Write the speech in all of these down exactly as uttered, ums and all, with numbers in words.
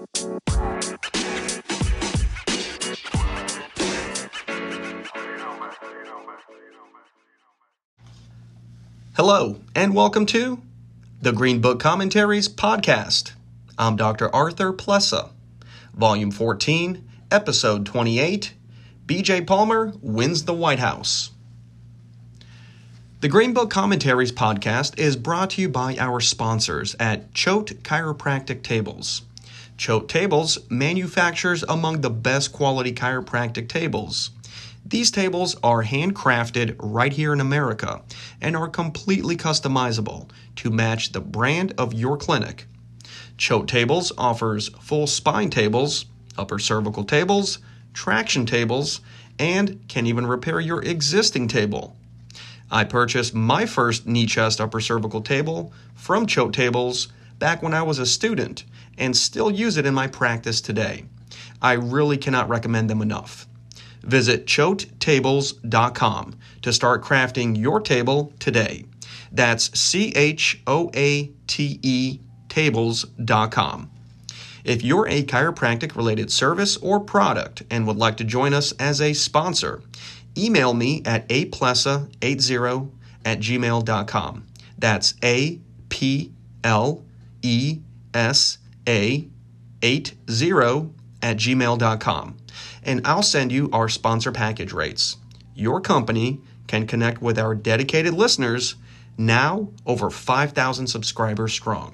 Hello, and welcome to the Green Book Commentaries podcast. I'm Doctor Arthur Plessa, Volume fourteen, Episode twenty-eight, B J Palmer Wins the White House. The Green Book Commentaries podcast is brought to you by our sponsors at Choate Chiropractic Tables. Choate Tables manufactures among the best quality chiropractic tables. These tables are handcrafted right here in America and are completely customizable to match the brand of your clinic. Choate Tables offers full spine tables, upper cervical tables, traction tables, and can even repair your existing table. I purchased my first knee chest upper cervical table from Choate Tables back when I was a student and still use it in my practice today. I really cannot recommend them enough. Visit choate tables dot com to start crafting your table today. That's C H O A T E tables dot com. If you're a chiropractic-related service or product and would like to join us as a sponsor, email me at a plessa eighty at gmail dot com. That's A P L E S A eighty at gmail dot com. And I'll send you our sponsor package rates. Your company can connect with our dedicated listeners, now over five thousand subscribers strong.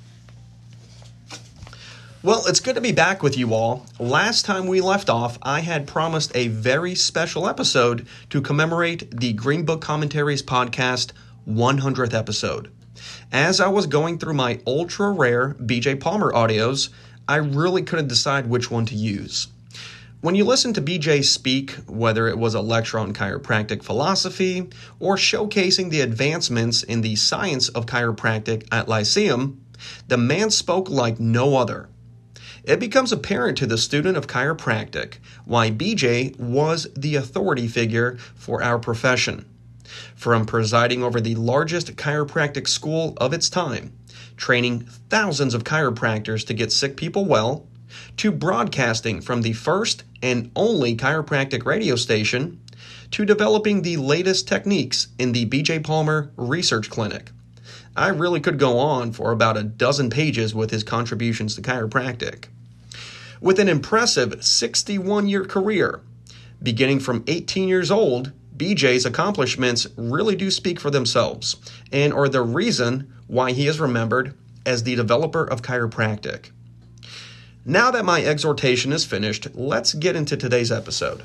Well, it's good to be back with you all. Last time we left off, I had promised a very special episode to commemorate the Green Book Commentaries podcast one hundredth episode. As I was going through my ultra-rare B J Palmer audios, I really couldn't decide which one to use. When you listen to B J speak, whether it was a lecture on chiropractic philosophy or showcasing the advancements in the science of chiropractic at Lyceum, the man spoke like no other. It becomes apparent to the student of chiropractic why B J was the authority figure for our profession. From presiding over the largest chiropractic school of its time, training thousands of chiropractors to get sick people well, to broadcasting from the first and only chiropractic radio station, to developing the latest techniques in the B J Palmer Research Clinic. I really could go on for about a dozen pages with his contributions to chiropractic. With an impressive sixty-one-year career, beginning from eighteen years old, B J's accomplishments really do speak for themselves and are the reason why he is remembered as the developer of chiropractic. Now that my exhortation is finished, let's get into today's episode.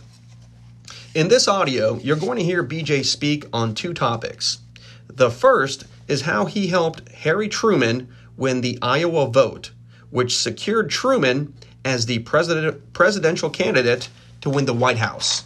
In this audio, you're going to hear B J speak on two topics. The first is how he helped Harry Truman win the Iowa vote, which secured Truman as the president, presidential candidate to win the White House.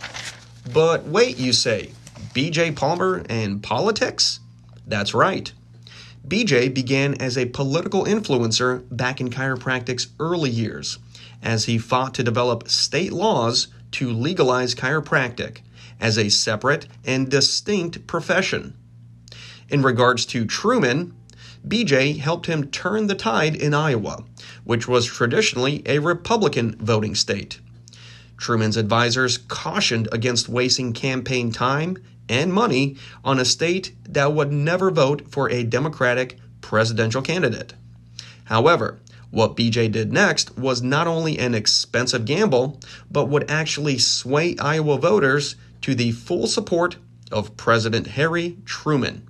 But wait, you say, B J Palmer and politics? That's right. B J began as a political influencer back in chiropractic's early years, as he fought to develop state laws to legalize chiropractic as a separate and distinct profession. In regards to Truman, B J helped him turn the tide in Iowa, which was traditionally a Republican voting state. Truman's advisors cautioned against wasting campaign time and money on a state that would never vote for a Democratic presidential candidate. However, what B J did next was not only an expensive gamble, but would actually sway Iowa voters to the full support of President Harry Truman.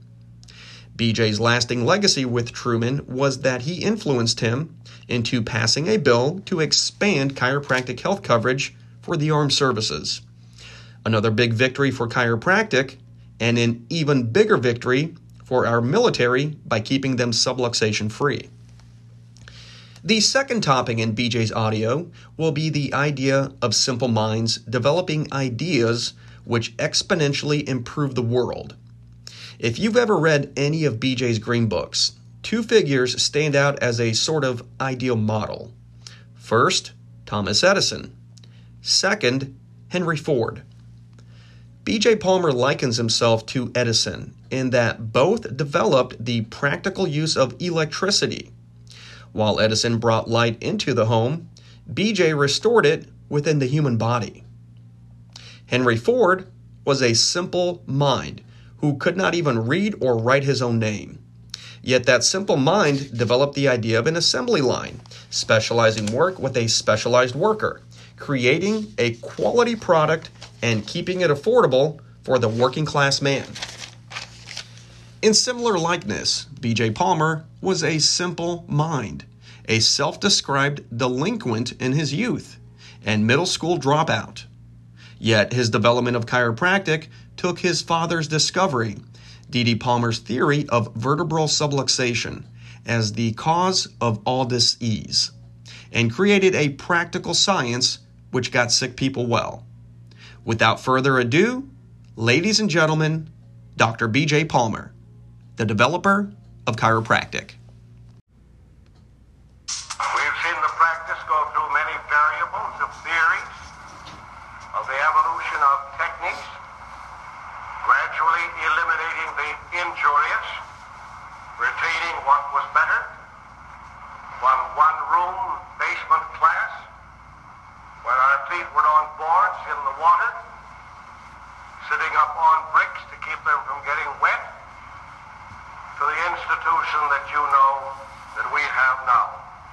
B J's lasting legacy with Truman was that he influenced him into passing a bill to expand chiropractic health coverage for the armed services. Another big victory for chiropractic, and an even bigger victory for our military by keeping them subluxation free. The second topic in B J's audio will be the idea of simple minds developing ideas which exponentially improve the world. If you've ever read any of B J's Green Books, two figures stand out as a sort of ideal model. First, Thomas Edison. Second, Henry Ford. B J Palmer likens himself to Edison in that both developed the practical use of electricity. While Edison brought light into the home, B J restored it within the human body. Henry Ford was a simple mind who could not even read or write his own name. Yet that simple mind developed the idea of an assembly line, specializing work with a specialized worker, creating a quality product and keeping it affordable for the working class man. In similar likeness, B J Palmer was a simple mind, a self-described delinquent in his youth, and middle school dropout. Yet his development of chiropractic took his father's discovery, D D Palmer's theory of vertebral subluxation, as the cause of all disease, and created a practical science which got sick people well. Without further ado, ladies and gentlemen, Doctor B J Palmer, the developer of chiropractic. We've seen the practice go through many variables of theories, of the evolution of techniques, gradually eliminating the injurious, retaining what was better, from one room basement class, where our feet were on boards in the water, sitting up on bricks to keep them from getting wet, to the institution that you know that we have now.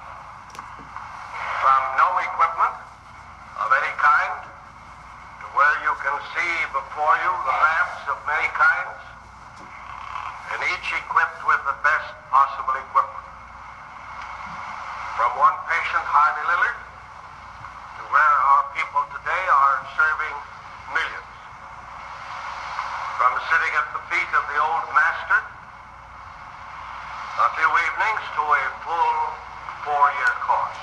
From no equipment of any kind to where you can see before you the labs of many kinds, and each equipped with the best possible equipment. From one patient, Harvey Lillard, to where our people today are serving millions. From sitting at the feet of the old master a few evenings to a full four-year course.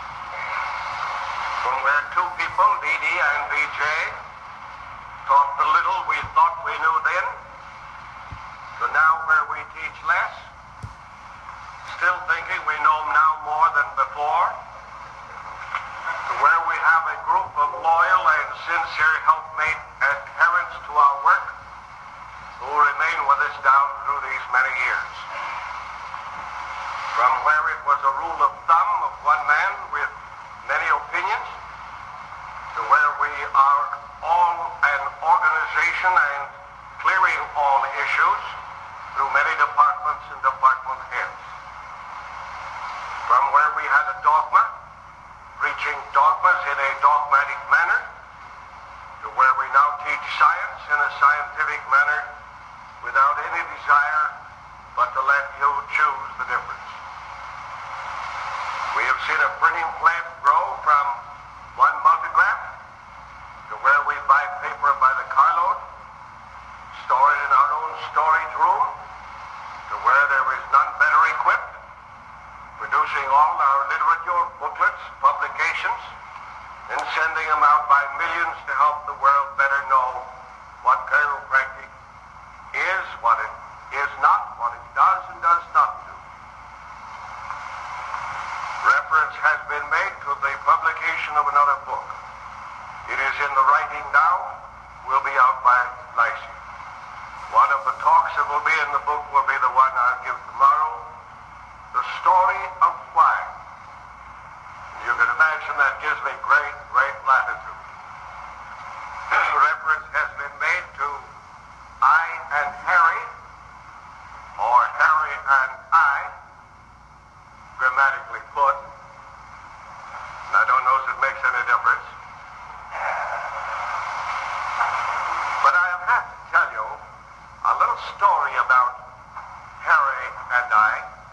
From where two people, D D and B J, taught the little we thought we knew then, to now where we teach less, still thinking we know now more than before, to where we have a group of loyal and sincere helpmate adherents to our work who remain with us down through these many years. From where it was a rule of thumb of one man with many opinions, to where we are all an organization and clearing all issues through many departments and department heads. From where we had a dogma, preaching dogmas in a dogmatic manner, to where we now teach science in a scientific manner without any desire but to let you choose the difference. We have seen a printing plant grow from one multigraph to where we buy paper by the carload, store it in our own storage room, to where there is none better equipped, producing all our literature, booklets, publications, and sending them out by millions to help the world better know what chiropractic is, what it is not, what it does and does not do. Reference has been made to the publication of another book. It is in the writing now, will be out by Lyceum. One of the talks that will be in the book will be the one I'll give tomorrow, The Story of Why. You can imagine that gives me great, great latitude. Reference has been made to I and Harry, or Harry and I, grammatically put. And I don't know if it makes any difference. But I have to tell you a little story about Harry and I.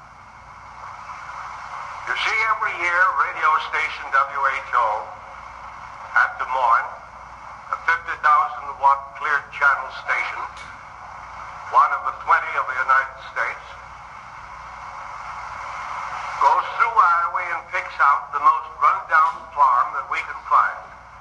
You see, every year, radio station W H O at Des Moines, a fifty thousand watt cleared channel station, one of the twenty of the United States, goes through Iowa and picks out the most run-down farm that we can find.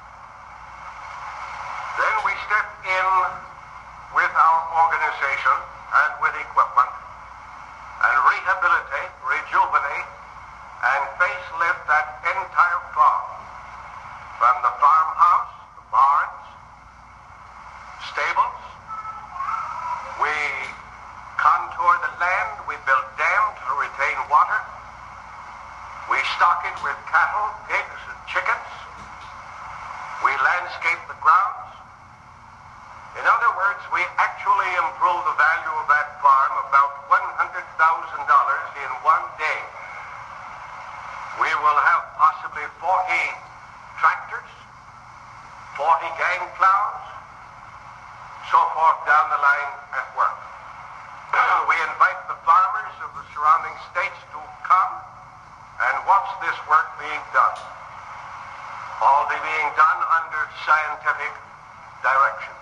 Then we step in with our organization and with equipment and rehabilitate, rejuvenate, and facelift that entire farm. From the farmhouse, the barns, stables, we contour the land, we build dams to retain water, stock it with cattle, pigs, and chickens. We landscape the grounds. In other words, we actually improve the value of that farm about one hundred thousand dollars in one day. We will have possibly forty tractors, forty gang plows, so forth down the line at work. We invite the farmers of the surrounding states to come and watch this work being done. All being done under scientific direction.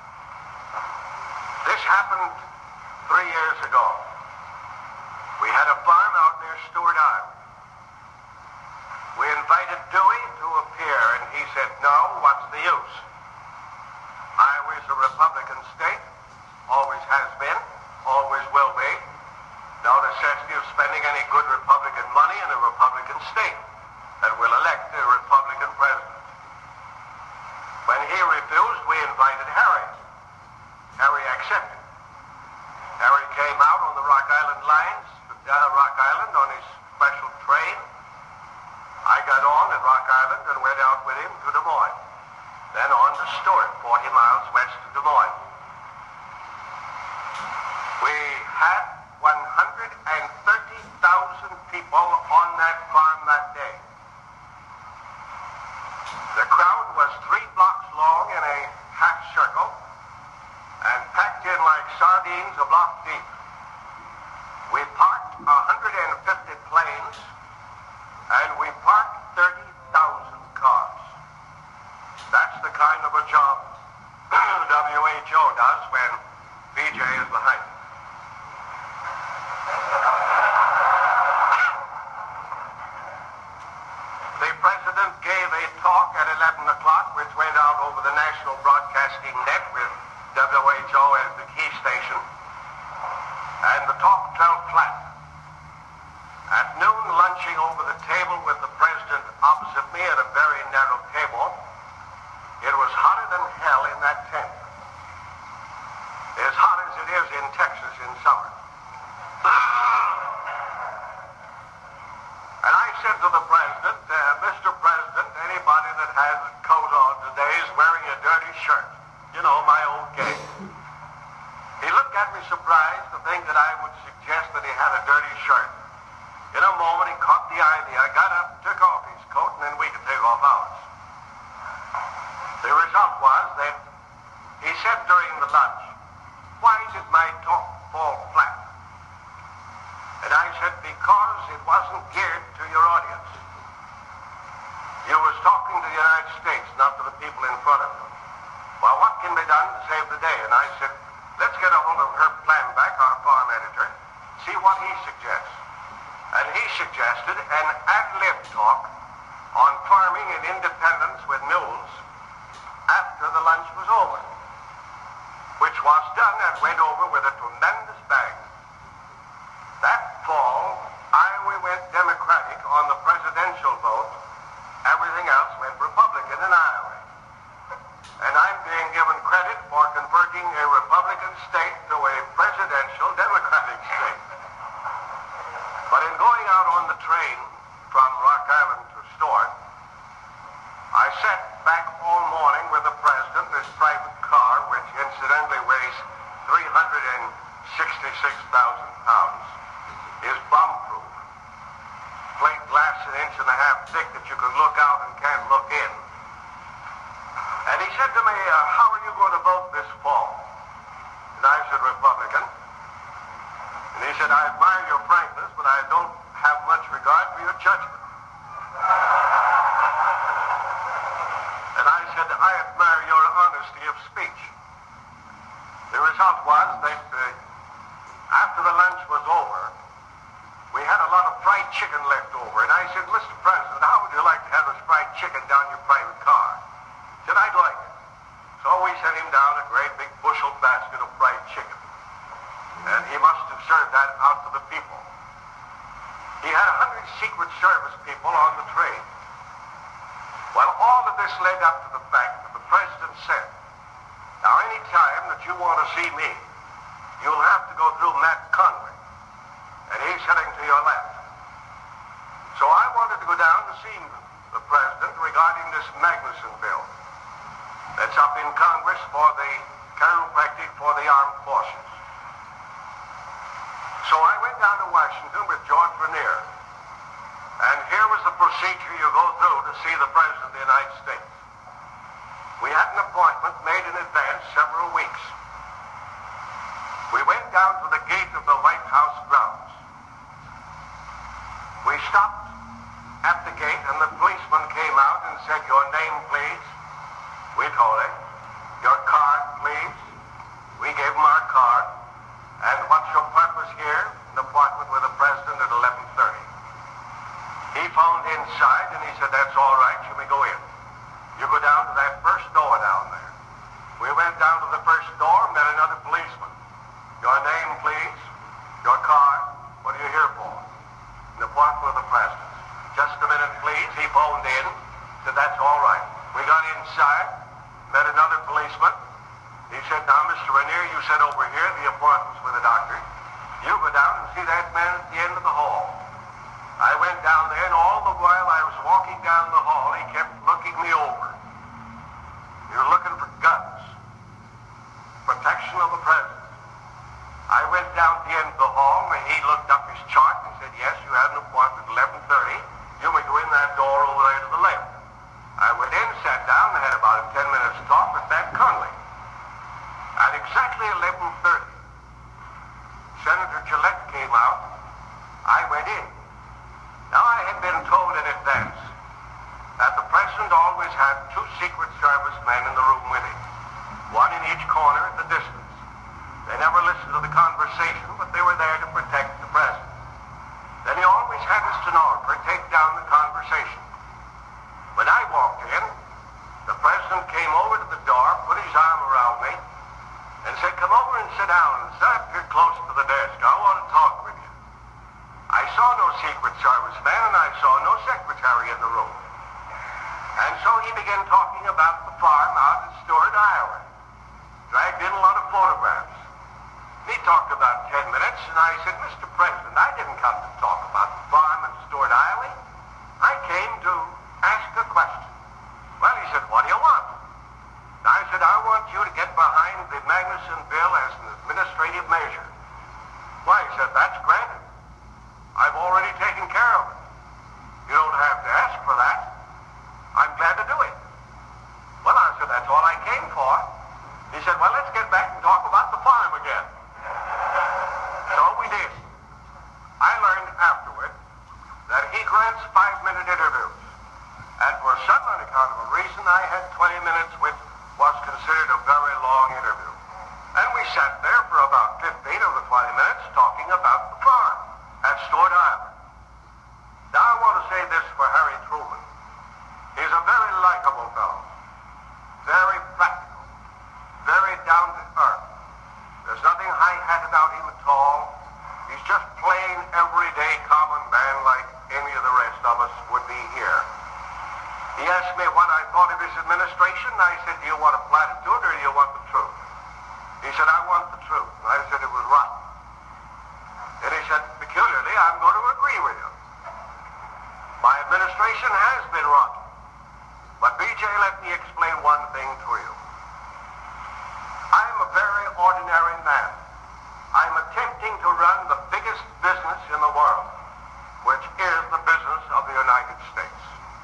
This happened three years ago. We had a farm out near Stewart Island. We invited Dewey to appear, and he said, no, what's the use? Iowa's a Republican state, always has been, always will be. No necessity of spending any good Republican money in a Republican state that will elect a Republican president. When he refused, we invited Harry. Harry accepted. Harry came out on the Rock Island lines, down at Rock Island on his special train. I got on at Rock Island and went out with him to Des Moines. Then on to Stewart, forty miles west of Des Moines. We had one hundred thirty thousand people on that farm that day. The crowd was three blocks long in a half circle and packed in like sardines a block deep. We parked one hundred fifty planes and we parked thirty thousand cars. That's the kind of a job W H O does when B J is behind it. The president gave a talk at eleven o'clock, which went out over the national broadcasting net with W H O as the key station, and the talk fell flat. At noon, lunching over the table with the president opposite me at a very narrow table, it was hotter than hell in that tent. As hot as it is in Texas in summer. And I said to the president, uh, Mister President, anybody that has a coat on today is wearing a dirty shirt. You know, my old game. He looked at me surprised to think that I would suggest that he had a dirty shirt. In a moment, he caught the idea. I got up, took off his coat, and then we could take off ours. The result was that he said during the lunch, why did my talk fall flat? And I said, because it wasn't geared to your audience. You was talking to the United States, not to the people in front of you. Well, what can be done to save the day? And I said, let's get a hold of Herb Planback, our farm editor, see what he suggests. And he suggested an ad-lib talk on farming and independence with mules after the lunch was over, which was done and went over with a tremendous bang. That fall, Iowa went Democratic on the presidential vote. Everything else went Republican in Iowa. And I'm being given credit for converting a Republican state to a presidential Democratic state. But in going out on the train from Rock Island to Stewart, I sat back all morning with the president in his private car, which incidentally weighs three hundred sixty-six thousand pounds, is bomb-proof. Plate glass an inch and a half thick that you can look out and can't look in. And he said to me, uh, how are you going to vote this fall? And I said, Republican. And he said, I admire your frankness, but I don't have much regard for your judgment. And I said, I admire your honesty of speech. The result was that uh, after the lunch was over, we had a lot of fried chicken left over. And I said, Mister President, how would you like to have this fried chicken down your private car? He said, I'd like it. So we sent him down a great big bushel basket of fried chicken. And he must have served that out to the people. He had a hundred Secret Service people on the train. Well, all of this led up to the fact that the president said, now any time that you want to see me, you'll have to go through Matt Conway. And he's heading to your left. So I wanted to to go down and see the president regarding this Magnuson bill that's up in Congress for the chiropractic for the armed forces. So I went down to Washington with George Vernier, and here was the procedure you go through to see the President of the United States. We had an appointment made in advance several weeks. We went down to the gate of the White House grounds. We stopped at the gate, and the policeman came out and said, "Your name, please." We told him. "Your card, please." We gave him our card. "And what's your purpose here?" "An appointment with the president at eleven thirty. He phoned inside, and he said, "That's all right. You may go in. You go down to that first door down there." We went down to the first door, met another policeman. "Your name, please." "Your card." "What are you here for?" "An appointment with the president." "Just a minute, please." He phoned in, said, "That's all right." We got inside, met another policeman. He said, "Now, Mister Vernier, you said over here the appointment's with the doctor. You go down and see that man at the end of the hall." I went down there, and all the while I was walking down the hall, he kept looking me over. He was looking for guns, protection of the president. I went down to the end of the hall, and he looked up his chart and said, "Yes, you have an appointment at eleven thirty. You may go in that door over there to the left." I went in, sat down, and had about a ten minutes talk with Pat Conley. At exactly eleven thirty, Senator Gillette came out. I went in. Now, I had been told in advance that the president always had two Secret Service men in the room with him, one in each corner at the distance. They never listened to the conversation, but they were there to protect the president. Then he always had a stenographer take down the conversation. When I walked in, the president came over to the door, put his arm around me, and said, "Come over and sit down and sit up here close to the desk. I want to talk with you." I saw no Secret Service man, and I saw no secretary in the room. And so he began talking about the farm out in Stewart, Iowa. Dragged in a lot of photographs. He talked about ten minutes, and I said, "Mister President, I didn't come to talk about the farm in Stewart, Iowa. I came to ask a question." "Well," he said, "what do you want?" And I said, "I want you to get behind the Magnuson bill as an administrative measure." "Why," he said, "that's granted. I've already taken care of it. You don't have to ask for that. I'm glad to do it." Well, I said, "That's all I came for." He said, "Well, let's get back and talk about the farm again." So we did. I learned afterward that he grants five-minute interviews. And for some unaccountable reason, I had twenty minutes, which was considered a very long interview. And we sat there for about fifteen of the twenty minutes talking about the farm at Stewart, Iowa. Now, I want to say this for Harry Truman. He's a very likable fellow, very practical, very down to earth. There's nothing high-hat about him at all. He's just plain, everyday, common man like any of the rest of us would be here. He asked me what I thought of his administration. I said, "Do you want a platitude or do you want the truth?" He said, "I want the truth." And I said, "It was rotten." And he said, "Peculiarly, I'm going to agree with you. My administration has been rotten. But B J, let me explain one thing to you. I'm a very ordinary man. I'm attempting to run the biggest business in the world, which is the business of the United States.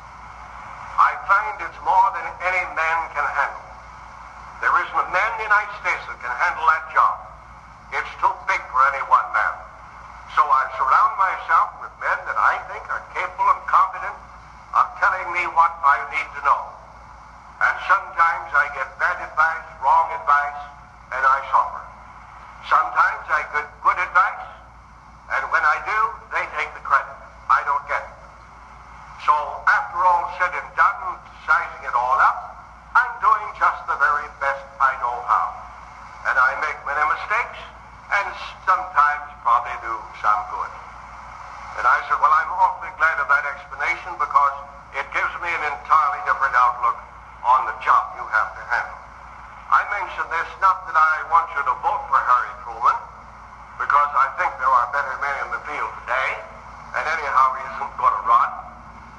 I find it's more than any man can handle. There isn't a man in the United States that can handle that job. It's too big for any one man. So I surround myself with men that I think are capable and competent of telling me what I need to know. And sometimes I get bad advice, wrong advice, and I suffer. Sometimes I get good advice, and when I do, they take the credit. I don't get it. So after all said and done, sizing it all up, I'm doing just the very best I know how. And I make many mistakes, and sometimes probably do some good. And I said, well, I'm awfully glad of that explanation because it gives me an entirely different outlook on the job you have to handle. I mention this not that I want you to vote for Harry Truman, because I think there are better men in the field today, and anyhow he isn't going to rot.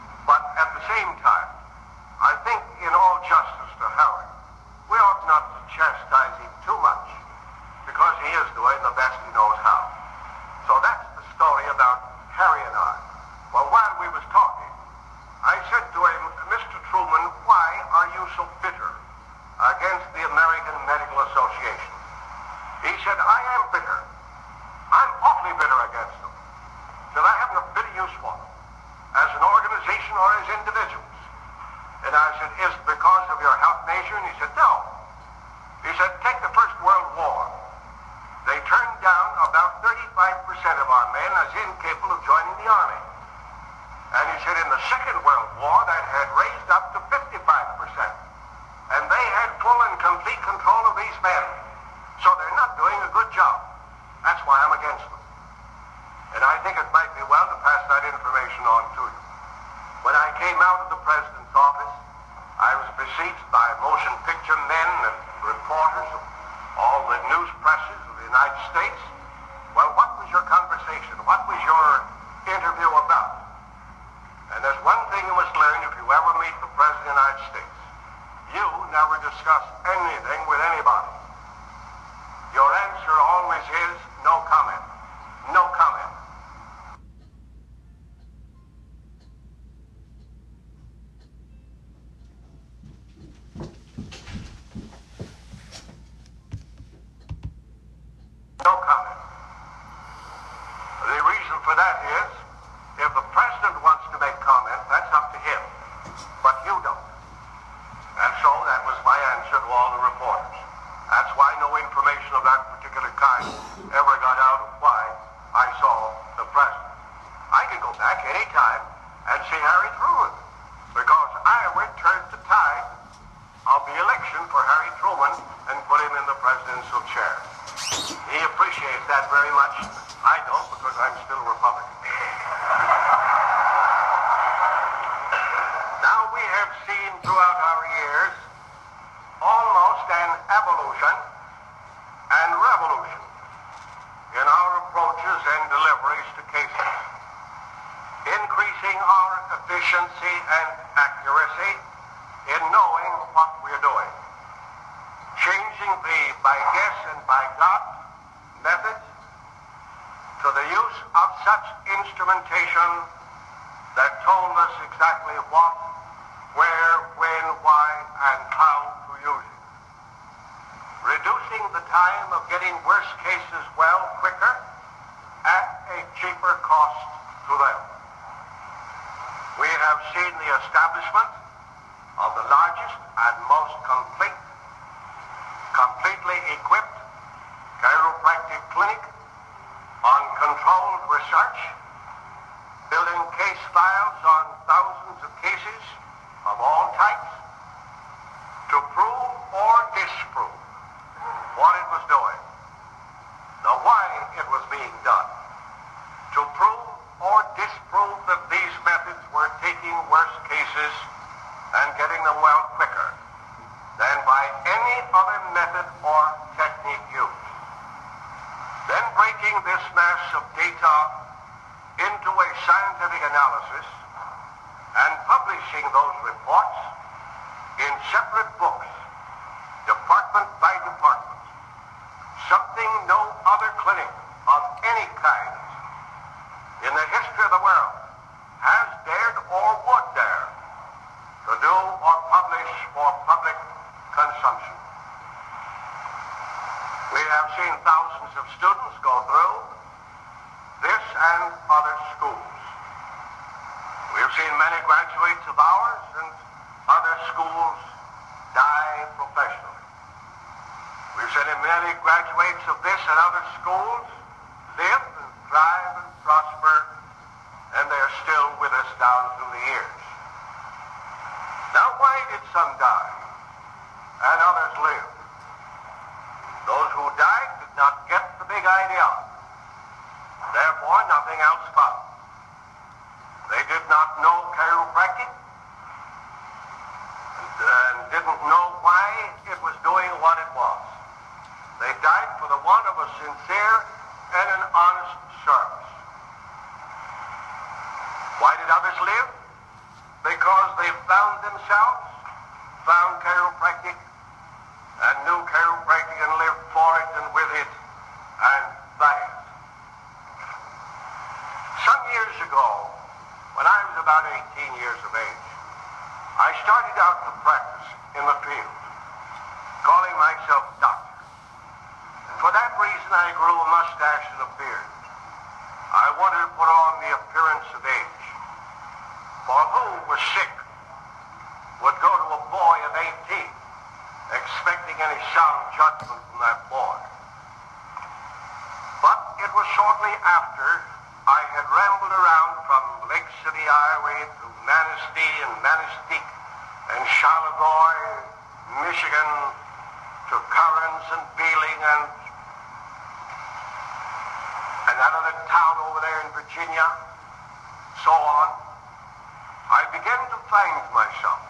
organization or as individuals? And I said, is it because of your health measure? And he said, no. He said, take the First World War. They turned down about thirty-five percent of our men as incapable of joining the army. And he said, in the Second World War, that had raised up to fifty-five percent. And they had full and complete control of these men. So they're not doing a good job. That's why I'm against them. And I think it might be well to pass that information on to you. When I came out of the president's office, I was besieged by motion picture men and reporters of all the news presses of the United States. Well, what was your conversation? What was your interview about? And there's one thing you must learn if you ever meet the President of the United States. You never discuss anything with anybody. Your answer always is no comment. No comment. No comment. The reason for that is, if the president wants to make comment, that's up to him. But you don't. And so that was my answer to all the reporters. That's why no information of that particular kind ever got out of why I saw the president. I can go back any time and see Harry Truman, because I would turn the tide of the election for Harry Truman and put him in the presidential chair. He appreciates that very much. I don't, because I'm still a Republican. Now we have seen throughout our years almost an evolution and revolution in our approaches and deliveries to cases, increasing our efficiency and accuracy in knowing what we're doing, changing the by guess and by God methods to the use of such instrumentation that told us exactly what, where, when, why, and how to use it. Reducing the time of getting worse cases well quicker at a cheaper cost to them. We have seen the establishment of the largest and most complete, completely equipped chiropractic clinic on controlled research, building case files on thousands of cases of all types to prove or disprove what it was doing, the why it was being done, to prove or disprove that these methods were taking worse cases and getting them well quicker than by any other method or technique used. Then breaking this mass of data into a scientific analysis and publishing those reports in separate books, department by department, something no other clinic of any kind in the history of the world has dared or would dare to do or publish for public consumption. We have seen thousands of students go through this and other schools. We have seen many graduates of ours and other schools die professionally. We've seen many graduates of this and other schools live and thrive and prosper, and they're still with us down through the years. Now, why did some die and others live? Those who died did not get the big idea. Therefore, nothing else followed. They did not know chiropractic and didn't know why it was doing what it was. They died for the want of a sincere and an honest service. Why did others live? Because they found themselves, found chiropractic, and knew chiropractic and lived for it and with it and by it. Some years ago, when I was about eighteen years of age, I started out to practice in the field, calling myself doctor. And for that reason, I grew a mustache and a beard. I wanted to put on the appearance of age. For who who was sick would go to a boy of eighteen, expecting any sound judgment from that boy. But it was shortly after I had rambled around from Lake City, Iowa to Manistee and Manistique and Charlevoix, Michigan, to Currens and Beeling and, and that other town over there in Virginia, so on, I began to find myself.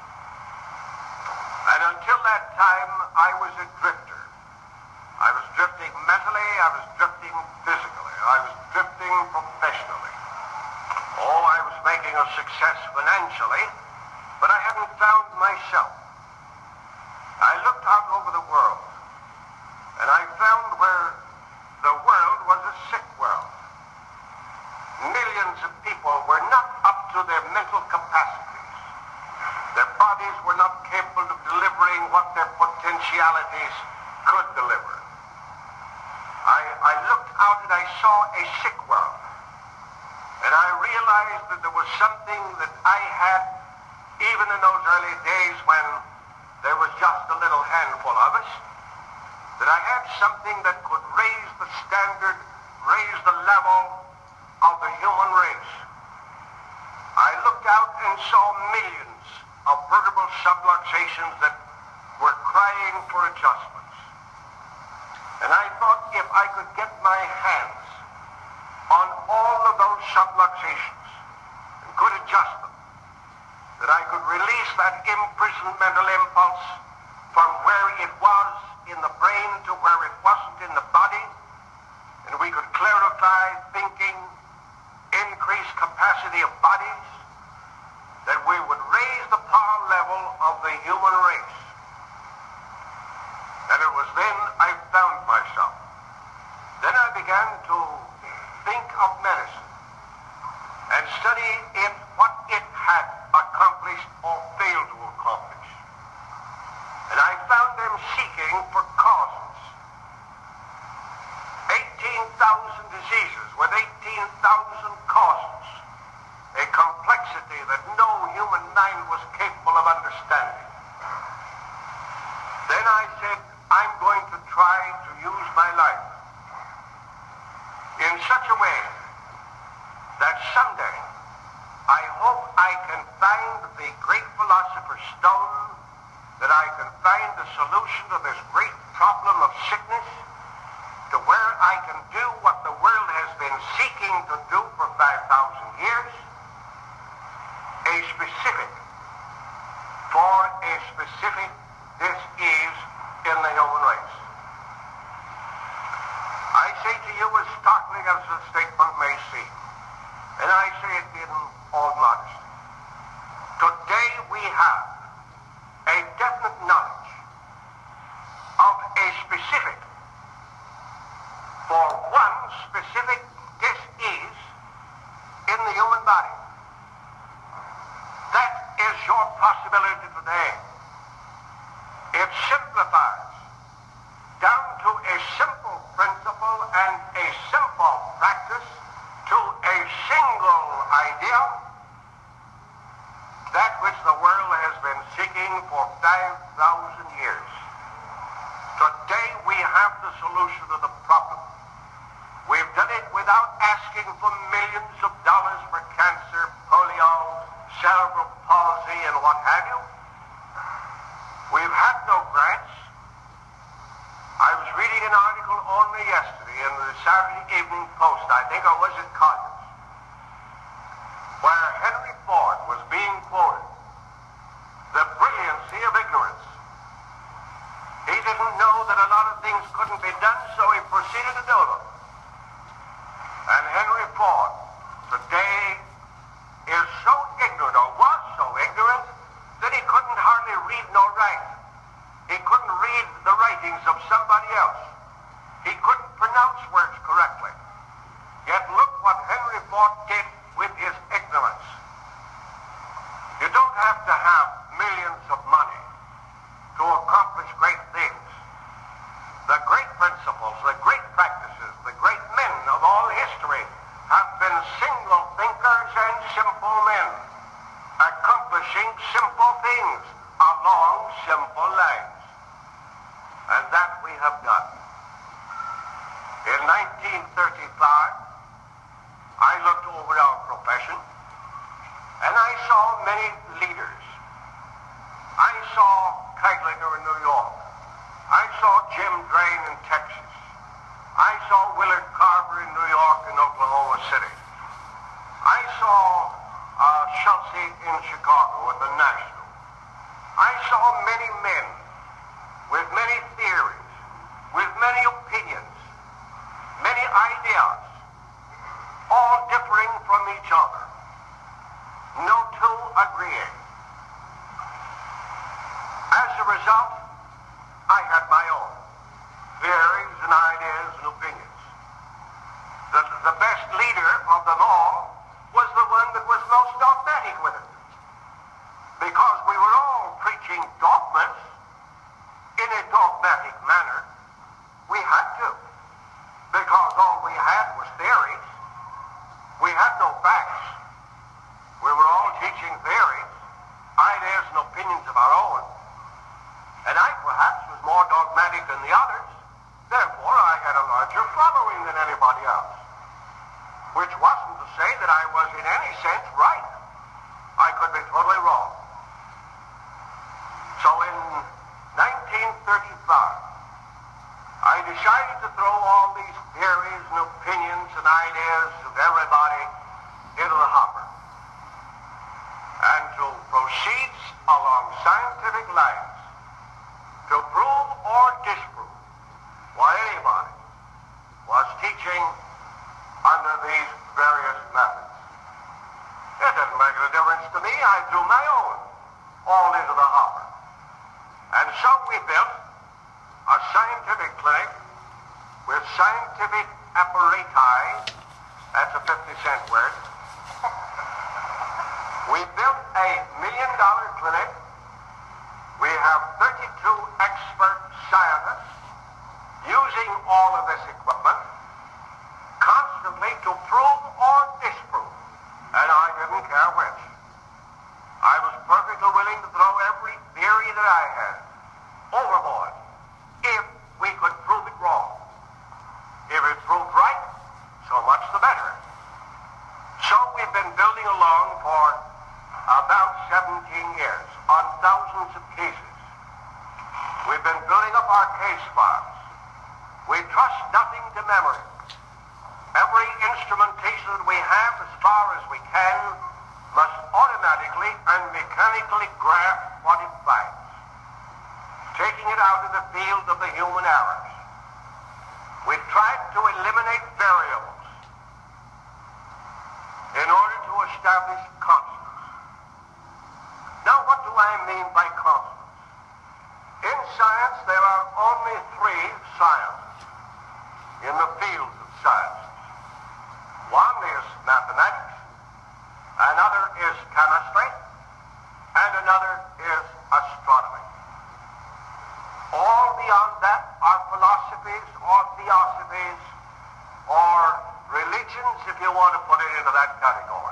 And until that time, I was a drifter. I was drifting mentally, I was drifting physically, I was drifting professionally. Oh, I was making a success financially, but I hadn't found myself. I looked out over the world, and I found where the world was a sick world. Millions of people were not up to their mental capacities. Their bodies were not capable of delivering what their potentialities could deliver. I, I looked out and I saw a sick world. And I realized that there was something that I had, even in those early days when there was just a little handful of us, that I had something that could raise the standard, raise the level of the human race. I looked out and saw millions of vertebral subluxations that were crying for adjustments. And I thought if I could get my hands on all of those subluxations and could adjust them, that I could release that imprisoned mental impulse from where it was in the brain to where it wasn't in the body, and we could clarify thinking, increase capacity of bodies, that we would raise the power level of the human race. And it was then I found myself. Then I began to think of medicine and study it, what it had accomplished or failed to accomplish. And I found them seeking for causes. eighteen thousand diseases with eighteen thousand causes. A complexity that no human mind was capable of understanding. Then I said, I'm going to try to use my life in such a way that someday I hope I can find the great philosopher's stone, that I can find the solution to this great problem of sickness, to where I can do what the world has been seeking to do for five thousand years, a specific, for a specific dis-ease in the human race. I say to you, as startling as the statement may seem, and I say it in all modesty, today we have a definite knowledge of a specific, for one specific dis-ease in the human body. That is your possibility today. It simplifies down to a simple principle and a simple practice to a single idea, that which the world has been seeking for five thousand years. Today we have the solution to the problem. We've done it without asking for millions of dollars for cancer, polio, cerebral palsy, and what have you. We've had no grants. I was reading an article only yesterday in the Saturday Evening Post, I think, or was it Collins, where Henry Ford was being quoted. The brilliancy of ignorance. He didn't know that a lot of things couldn't be done, so he proceeded to do them. And Henry Ford today is so ignorant, or was so ignorant, that he couldn't hardly read nor write. He couldn't read the writings of somebody else. He couldn't pronounce words correctly. Yet look what Henry Ford did with his ignorance. You don't have to have millions of money to accomplish great things. The great principles, the great practices, the great men of all history have been single thinkers and simple men. establishing simple things along simple lines. And that we have done. In nineteen thirty-five, I looked over our profession, and I saw many leaders. I saw Keglinger in New York. I saw Jim Drain in Texas. I saw Willard Carver in New York and Oklahoma City. I saw uh, Schultz in Chicago at the National. I saw many men with many theories, with many opinions, many ideas, all differing from each other, no two agreeing. As a result, I had my own theories and ideas and opinions. The, the best leader of them all was the one that was most dogmatic with it. Because we were all preaching dogmas in a dogmatic manner. We had to. Because all we had was theories. We had no facts. We were all teaching theories, ideas and opinions of our own. And I perhaps was more dogmatic than the others. Therefore, I had a larger following than anybody else. Which wasn't to say that I was in any sense right. I could be totally wrong. So in nineteen thirty-five, I decided to throw all these theories and opinions and ideas of everybody into the hopper and to proceed along scientific lines to prove or disprove what anybody was teaching under these various methods. It didn't make a difference to me. I threw my own all into the hopper. And so we built a scientific clinic with scientific apparati. That's a fifty cent word. We built a million dollar clinic. We have thirty-two expert scientists using all of this equipment constantly to prove or disprove. And I didn't care which. I was perfectly willing to throw every theory that I had overboard if we could prove it wrong. If it proved right, so much the better. So we've been building along for about seventeen years on thousands of cases. We've been building up our case files. We trust nothing to memory. Every instrumentation that we have, as far as we can, must automatically and mechanically grasp what it finds, taking it out of the field of the human errors. We tried to eliminate variables in order to establish constants. Now, what do I mean by constants? In science, there are only three sciences in the fields of science. One is mathematics, another is chemistry, and another is astronomy. All beyond that are philosophies or theosophies or religions, if you want to put it into that category.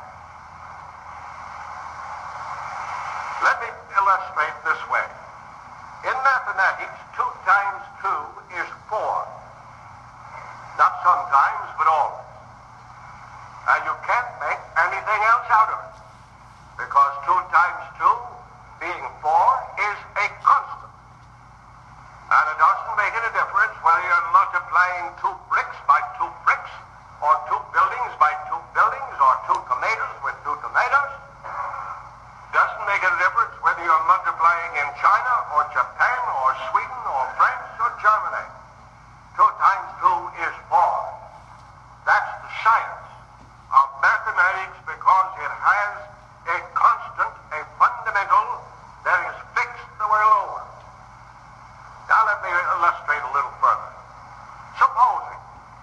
Let me illustrate this way. In mathematics, two times two is four. Not sometimes, but always. And you can't make anything else out of it, because two times two, being four, is a constant. And it doesn't make any difference whether you're multiplying two bricks by two bricks, or two buildings by two buildings, or two tomatoes with two tomatoes. Doesn't make any difference whether you're multiplying in China, or Japan, or Sweden, or France, or Germany. Two times two is four. That's the science of mathematics, because it has a constant, a fundamental that is fixed the world over. Now let me illustrate a little further. Supposing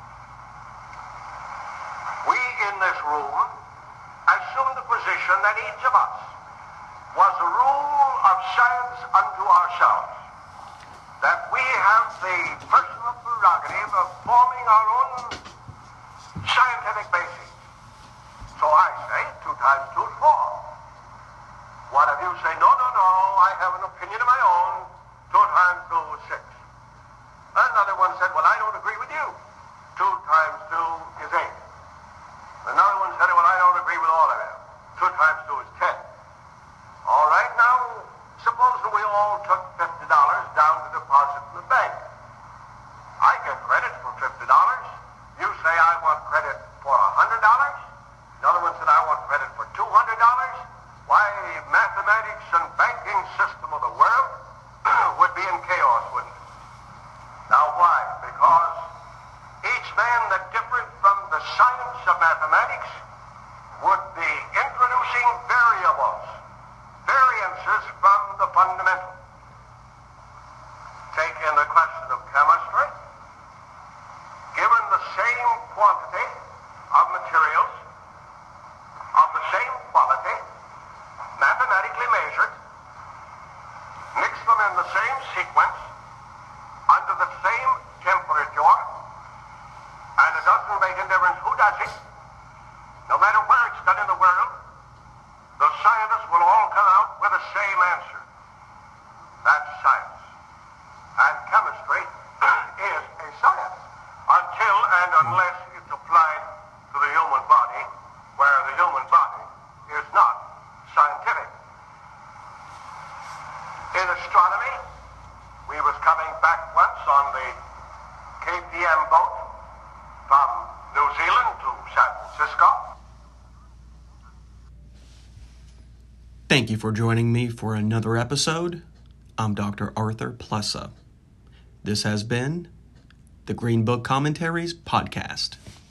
we in this room assume the position that each of us was a rule of science unto ourselves, that we have the personal prerogative of forming our own scientific basis. So I say two times two is four. One of you say, no, no, no, I have an opinion of my own. Two times two is six. Another one said, well, I don't agree with you. Two times two is eight. Another one said, well, I don't agree with all of you. Two times two is ten. All right, now, suppose we all took fifty dollars down to deposit in the bank. I get credit for fifty dollars. You say I want credit for one hundred dollars. Another one said I want credit for two hundred dollars. Why, mathematics and banking system of the world would be in chaos, wouldn't it? Now, why? Because each man that differed from the science of mathematics would be introducing variables, variances from the fundamental. Take in the question of chemistry. Given the same quantity of materials, of the same quality, mathematically measured, mix them in the same sequence, under the same temperature, and it doesn't make a difference who does it, no matter where it's done in the world, the scientists will all come out with the same answer. That's science. And chemistry is a science until and unless it's applied to the human body, where the human body is not scientific. In astronomy, we was coming back once on the K P M boat from New Zealand to San Francisco. Thank you for joining me for another episode. I'm Doctor Arthur Plessa. This has been the Green Book Commentaries Podcast.